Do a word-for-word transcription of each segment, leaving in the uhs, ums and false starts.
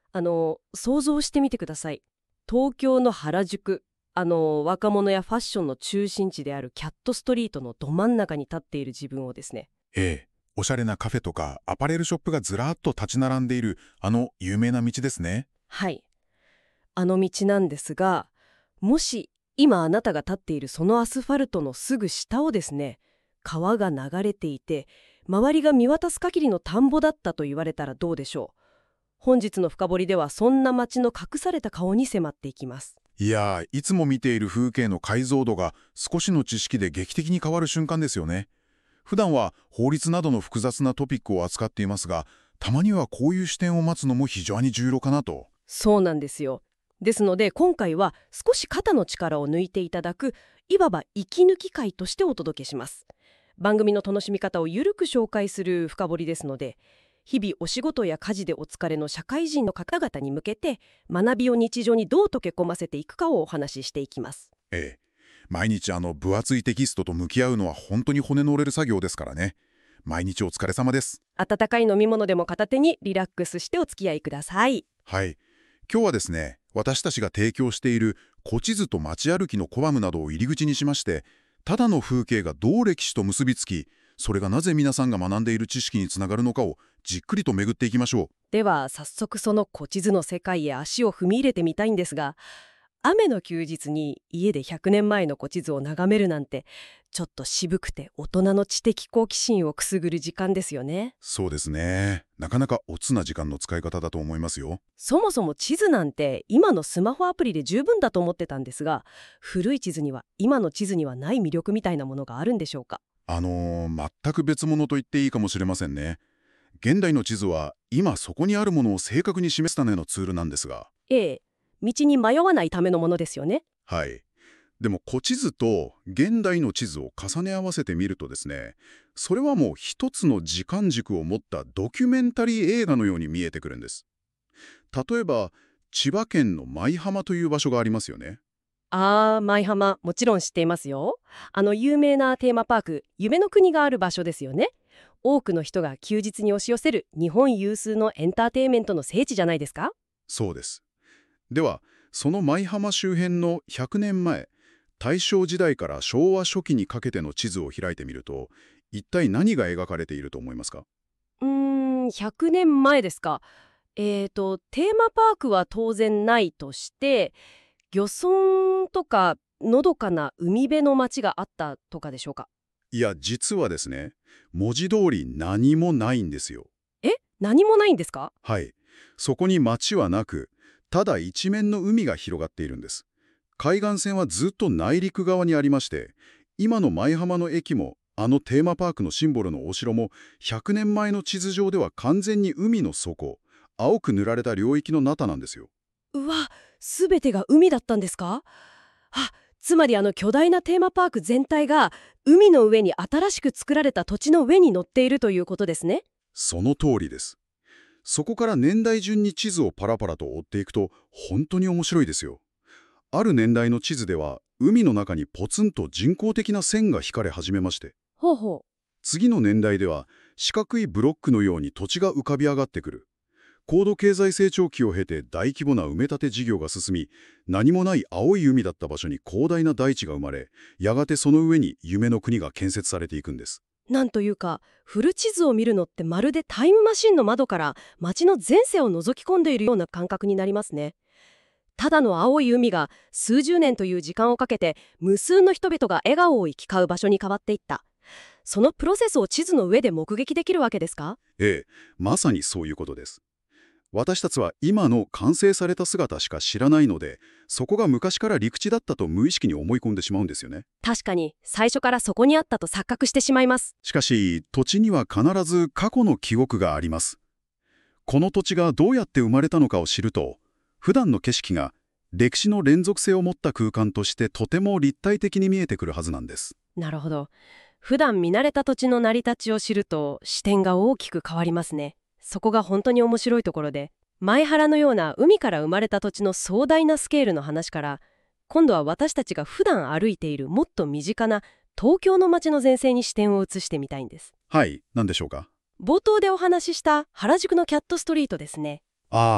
あの、想像してみてください。東京の原宿、あの、若者やファッションの中心地であるキャットストリートのど真ん中に立っている自分をですね。 ええ、おしゃれなカフェとかアパレルショップがずらーっと立ち並んでいるあの有名な道ですね。 はい。あの道なんですが、もし今あなたが立っているそのアスファルトのすぐ下をですね、川が流れていて、周りが見渡す限りの田んぼだったと言われたらどうでしょう。本日の深掘りではそんな街の隠された顔に迫っていきます。 いやー、いつも見ている風景の解像度が少しの知識で劇的に変わる瞬間ですよね。普段は法律などの複雑なトピックを扱っていますが、たまにはこういう視点を待つのも非常に重要かなと。 そうなんですよ。ですので今回は少し肩の力を抜いていただく、いわば息抜き会としてお届けします。番組の楽しみ方をゆるく紹介する深掘りですので、日々お仕事や家事でお疲れの社会人の方々に向けて、学びを日常にどう溶け込ませていくかをお話ししていきます。 ええ、毎日あの分厚いテキストと向き合うのは本当に骨の折れる作業ですからね。毎日お疲れ様です。 温かい飲み物でも片手にリラックスしてお付き合いください。 はい。今日はですね、私たちが提供している古地図と街歩きのコラムなどを入り口にしまして、ただの風景がどう歴史と結びつき、それがなぜ皆さんが学んでいる知識につながるのかをじっくりと巡っていきましょう。 では早速その古地図の世界へ足を踏み入れてみたいんですが、雨の休日に家でひゃくねんまえの古地図を眺めるなんて、ちょっと渋くて大人の知的好奇心をくすぐる時間ですよね。 そうですね。なかなかおつな時間の使い方だと思いますよ。 そもそも地図なんて今のスマホアプリで十分だと思ってたんですが、古い地図には今の地図にはない魅力みたいなものがあるんでしょうか。 あのー、全く別物と言っていいかもしれませんね。現代の地図は今そこにあるものを正確に示すためのツールなんですが。 ええ、道に迷わないためのものですよね。 はい。でも古地図と現代の地図を重ね合わせてみるとですね、それはもう一つの時間軸を持ったドキュメンタリー映画のように見えてくるんです。例えば、千葉県の舞浜という場所がありますよね。 あー、舞浜、もちろん知っていますよ。あの有名なテーマパーク、夢の国がある場所ですよね。多くの人が休日に押し寄せる日本有数のエンターテインメントの聖地じゃないですか。 そうです。では、その舞浜周辺のひゃくねんまえ、大正時代から昭和初期にかけての地図を開いてみると、一体何が描かれていると思いますか？ うーん、ひゃくねんまえですか。えーと、テーマパークは当然ないとして、漁村とかのどかな海辺の町があったとかでしょうか。 いや、実はですね、文字通り何もないんですよ。 え、何もないんですか。 はい。そこに町はなく、ただ一面の海が広がっているんです。海岸線はずっと内陸側にありまして、今の舞浜の駅も、あのテーマパークのシンボルのお城も、ひゃくねんまえの地図上では完全に海の底、青く塗られた領域の中なんですよ。 うわ、すべてが海だったんですか。あ、つまりあの巨大なテーマパーク全体が海の上に新しく作られた土地の上に乗っているということですね。 その通りです。そこから年代順に地図をパラパラと追っていくと、本当に面白いですよ。ある年代の地図では、海の中にポツンと人工的な線が引かれ始めまして、 ほうほ次の年代では四角いブロックのように土地が浮かび上がってくる。高度経済成長期を経て大規模な埋め立て事業が進み、何もない青い海だった場所に広大な大地が生まれ、やがてその上に夢の国が建設されていくんです。 う。なんというか、古地図を見るのってまるでタイムマシンの窓から街の前世を覗き込んでいるような感覚になりますね。ただの青い海が数十年という時間をかけて無数の人々が笑顔を行き交う場所に変わっていった。そのプロセスを地図の上で目撃できるわけですか。 ええ、まさにそういうことです。私たちは今の完成された姿しか知らないので、そこが昔から陸地だったと無意識に思い込んでしまうんですよね。 確かに最初からそこにあったと錯覚してしまいます。 しかし、土地には必ず過去の記憶があります。この土地がどうやって生まれたのかを知ると、普段の景色が歴史の連続性を持った空間としてとても立体的に見えてくるはずなんです。 なるほど。普段見慣れた土地の成り立ちを知ると視点が大きく変わりますね。そこが本当に面白いところで、前原のような海から生まれた土地の壮大なスケールの話から、今度は私たちが普段歩いているもっと身近な東京の街の前世に視点を移してみたいんです。 はい、何でしょうか。 冒頭でお話しした原宿のキャットストリートですね。 ああ、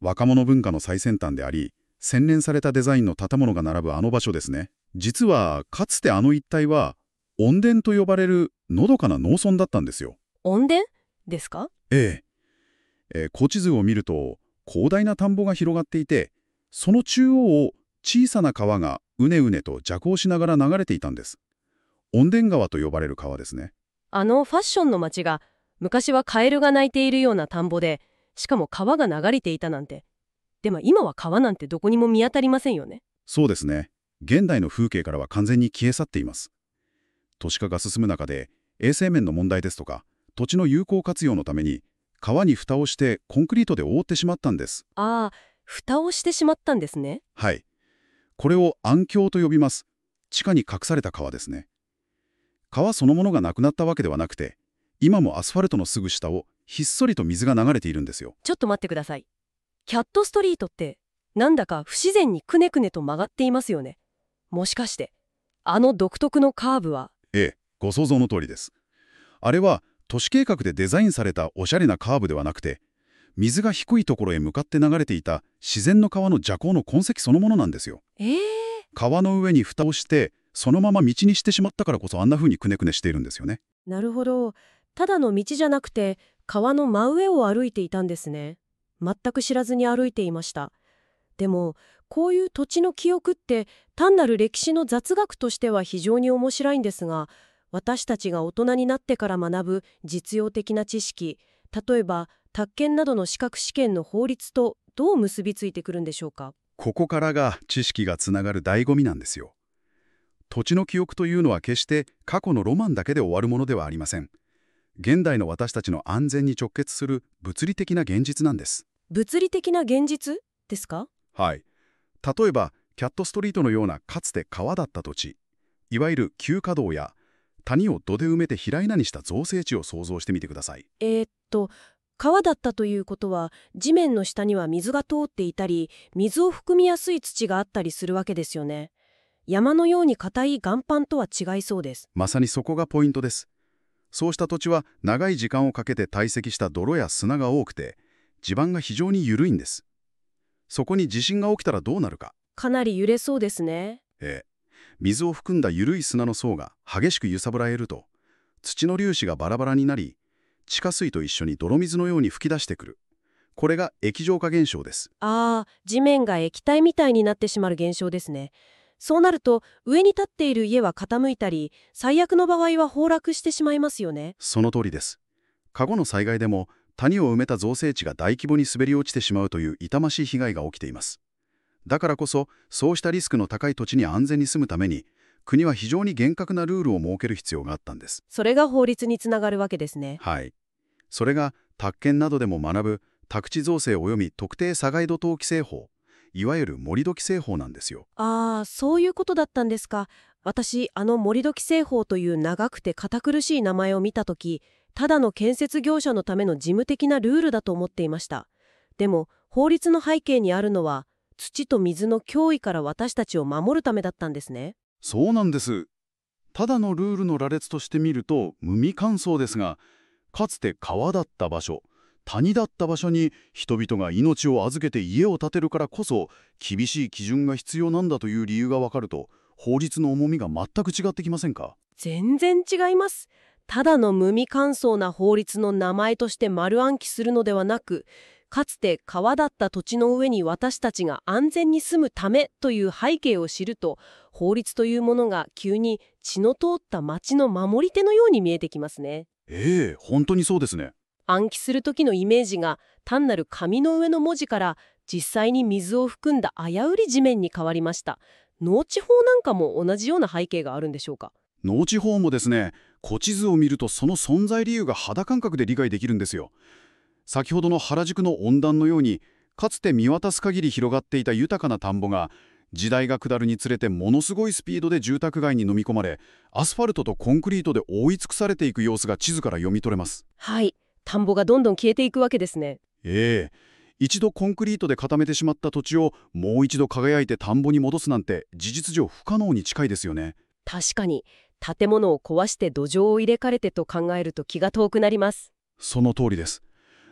若者文化の最先端であり、洗練されたデザインの建物が並ぶあの場所ですね。実は、かつてあの一帯は、温田と呼ばれるのどかな農村だったんですよ。 温田ですか？ ええ。えー古地図を見ると、広大な田んぼが広がっていて、その中央を小さな川がうねうねと蛇行しながら流れていたんです。温田川と呼ばれる川ですね。 あのファッションの街が昔はカエルが鳴いているような田んぼで、しかも川が流れていたなんて。でも今は川なんてどこにも見当たりませんよね。 そうですね。現代の風景からは完全に消え去っています。都市化が進む中で、衛生面の問題ですとか、土地の有効活用のために、川に蓋をしてコンクリートで覆ってしまったんです。 ああ、蓋をしてしまったんですね。 はい。これを暗渠と呼びます。地下に隠された川ですね。川そのものがなくなったわけではなくて、今もアスファルトのすぐ下をひっそりと水が流れているんですよ。 ちょっと待ってください。キャットストリートってなんだか不自然にくねくねと曲がっていますよね。もしかしてあの独特のカーブは。 ええ、ご想像の通りです。あれは都市計画でデザインされたおしゃれなカーブではなくて、水が低いところへ向かって流れていた自然の川の蛇行の痕跡そのものなんですよ。 えー、 川の上に蓋をしてそのまま道にしてしまったからこそあんな風にくねくねしているんですよね。 なるほど。ただの道じゃなくて川の真上を歩いていたんですね。全く知らずに歩いていました。でもこういう土地の記憶って単なる歴史の雑学としては非常に面白いんですが、私たちが大人になってから学ぶ実用的な知識、例えば宅建などの資格試験の法律とどう結びついてくるんでしょうか？ ここからが知識がつながる醍醐味なんですよ。土地の記憶というのは決して過去のロマンだけで終わるものではありません。現代の私たちの安全に直結する物理的な現実なんです。 物理的な現実ですか？ はい。例えば、キャットストリートのようなかつて川だった土地、いわゆる旧河道や谷を土で埋めて平らにした造成地を想像してみてください。 えーっと川だったということは地面の下には水が通っていたり水を含みやすい土があったりするわけですよね。山のように硬い岩盤とは違いそうです。 まさにそこがポイントです。そうした土地は長い時間をかけて堆積した泥や砂が多くて、地盤が非常に緩いんです。そこに地震が起きたらどうなるか。 かなり揺れそうですね。 ええ、水を含んだ緩い砂の層が激しく揺さぶられると、土の粒子がバラバラになり、地下水と一緒に泥水のように吹き出してくる。これが液状化現象です。 ああ、地面が液体みたいになってしまう現象ですね。そうなると上に立っている家は傾いたり、最悪の場合は崩落してしまいますよね。 その通りです。過去の災害でも谷を埋めた造成地が大規模に滑り落ちてしまうという痛ましい被害が起きています。だからこそ、そうしたリスクの高い土地に安全に住むために、国は非常に厳格なルールを設ける必要があったんです。 それが法律につながるわけですね。 はい。それが宅建などでも学ぶ宅地造成及び特定砂害土等規制法、いわゆる盛土規制法なんですよ。 ああ、そういうことだったんですか。私、あの盛土規制法という長くて堅苦しい名前を見たとき、ただの建設業者のための事務的なルールだと思っていました。でも、法律の背景にあるのは、土と水の脅威から私たちを守るためだったんですね。 そうなんです。ただのルールの羅列として見ると無味乾燥ですが、かつて川だった場所、谷だった場所に人々が命を預けて家を建てるからこそ厳しい基準が必要なんだという理由がわかると、法律の重みが全く違ってきませんか？ 全然違います。ただの無味乾燥な法律の名前として丸暗記するのではなく、かつて川だった土地の上に私たちが安全に住むためという背景を知ると、法律というものが急に血の通った町の守り手のように見えてきますね。 ええ、本当にそうですね。 暗記する時のイメージが単なる紙の上の文字から実際に水を含んだ危うい地面に変わりました。農地法なんかも同じような背景があるんでしょうか？ 農地法もですね、古地図を見るとその存在理由が肌感覚で理解できるんですよ。先ほどの原宿の温暖のように、かつて見渡す限り広がっていた豊かな田んぼが、時代が下るにつれてものすごいスピードで住宅街に飲み込まれ、アスファルトとコンクリートで覆い尽くされていく様子が地図から読み取れます。 はい、田んぼがどんどん消えていくわけですね。 ええ、一度コンクリートで固めてしまった土地をもう一度輝いて田んぼに戻すなんて事実上不可能に近いですよね。 確かに、建物を壊して土壌を入れ替えてと考えると気が遠くなります。 その通りです。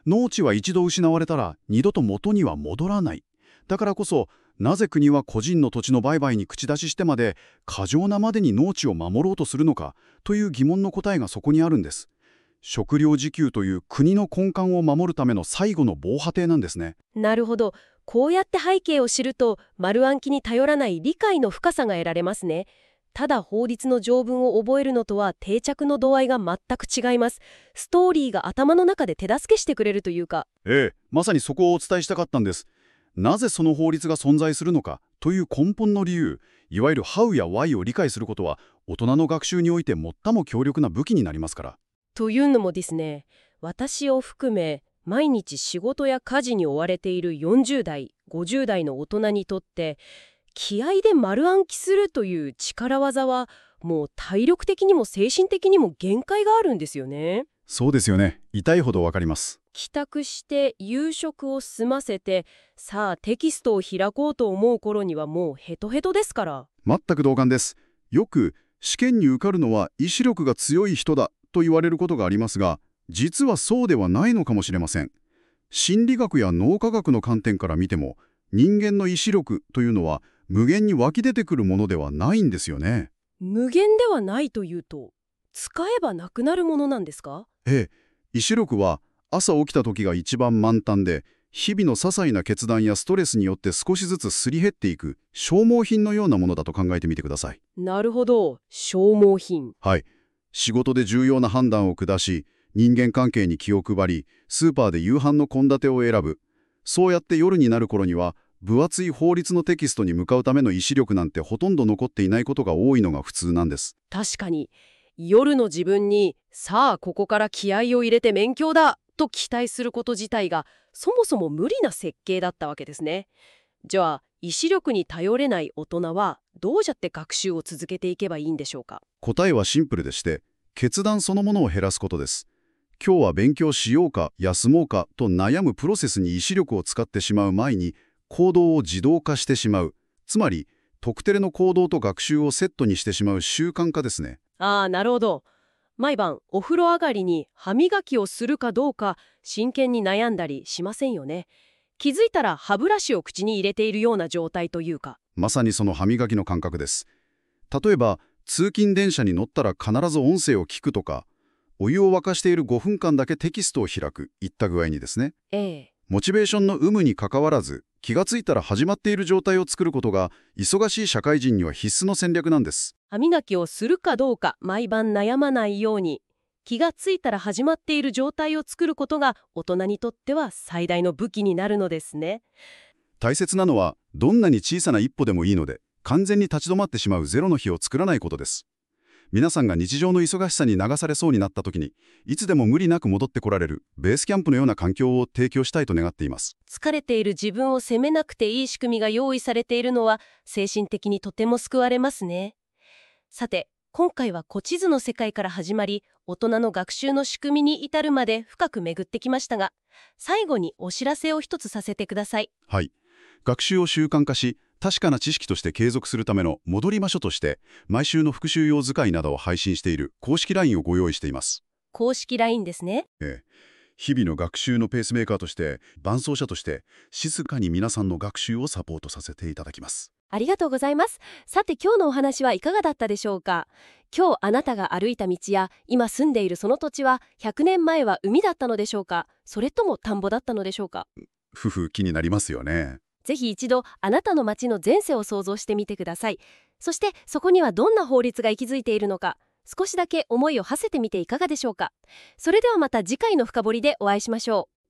農地は一度失われたら二度と元には戻らない。だからこそ、なぜ国は個人の土地の売買に口出ししてまで過剰なまでに農地を守ろうとするのかという疑問の答えがそこにあるんです。食料自給という国の根幹を守るための最後の防波堤なんですね。 なるほど。こうやって背景を知ると丸暗記に頼らない理解の深さが得られますね。ただ法律の条文を覚えるのとは定着の度合いが全く違います。ストーリーが頭の中で手助けしてくれるというか。 ええ、まさにそこをお伝えしたかったんです。なぜその法律が存在するのかという根本の理由、いわゆる How や Why を理解することは大人の学習において最も強力な武器になりますから。 というのもですね、私を含め毎日仕事や家事に追われているよんじゅう代、ごじゅう代の大人にとって気合で丸暗記するという力技はもう体力的にも精神的にも限界があるんですよね。 そうですよね。痛いほどわかります。 帰宅して夕食を済ませてさあテキストを開こうと思う頃にはもうヘトヘトですから。 全く同感です。よく試験に受かるのは意志力が強い人だと言われることがありますが、実はそうではないのかもしれません。心理学や脳科学の観点から見ても、人間の意志力というのは無限に湧き出てくるものではないんですよね。 無限ではないというと、使えばなくなるものなんですか？ ええ、意志力は朝起きた時が一番満タンで、日々の些細な決断やストレスによって少しずつすり減っていく消耗品のようなものだと考えてみてください。 なるほど、消耗品。 はい。仕事で重要な判断を下し、人間関係に気を配り、スーパーで夕飯の献立を選ぶ。そうやって夜になる頃には、分厚い法律のテキストに向かうための意志力なんてほとんど残っていないことが多いのが普通なんです。 確かに、夜の自分に、さあここから気合を入れて勉強だと期待すること自体が、そもそも無理な設計だったわけですね。じゃあ、意志力に頼れない大人は、どうやって学習を続けていけばいいんでしょうか？ 答えはシンプルでして、決断そのものを減らすことです。今日は勉強しようか休もうかと悩むプロセスに意志力を使ってしまう前に行動を自動化してしまう。つまり特定の行動と学習をセットにしてしまう習慣化ですね。 ああ、なるほど。毎晩お風呂上がりに歯磨きをするかどうか真剣に悩んだりしませんよね。気づいたら歯ブラシを口に入れているような状態というか。 まさにその歯磨きの感覚です。例えば通勤電車に乗ったら必ず音声を聞くとか、お湯を沸かしているごふんかんだけテキストを開く、いった具合にですね。 ええ。 モチベーションの有無にかかわらず、気がついたら始まっている状態を作ることが、忙しい社会人には必須の戦略なんです。 歯磨きをするかどうか毎晩悩まないように、気がついたら始まっている状態を作ることが大人にとっては最大の武器になるのですね。 大切なのは、どんなに小さな一歩でもいいので、完全に立ち止まってしまうゼロの日を作らないことです。皆さんが日常の忙しさに流されそうになった時に、いつでも無理なく戻ってこられるベースキャンプのような環境を提供したいと願っています。 疲れている自分を責めなくていい仕組みが用意されているのは精神的にとても救われますね。さて、今回は古地図の世界から始まり、大人の学習の仕組みに至るまで深く巡ってきましたが、最後にお知らせを一つさせてください。 はい。学習を習慣化し、確かな知識として継続するための戻り場所として、毎週の復習用図解などを配信している公式 ライン をご用意しています。 公式 ライン ですね。 ええ、日々の学習のペースメーカーとして、伴走者として、静かに皆さんの学習をサポートさせていただきます。 ありがとうございます。さて今日のお話はいかがだったでしょうか？今日あなたが歩いた道や今住んでいるその土地はひゃくねんまえは海だったのでしょうか？それとも田んぼだったのでしょうか？ 夫婦気になりますよね。 ぜひ一度あなたの街の前世を想像してみてください。そしてそこにはどんな法律が息づいているのか、少しだけ思いを馳せてみていかがでしょうか？それではまた次回の深掘りでお会いしましょう。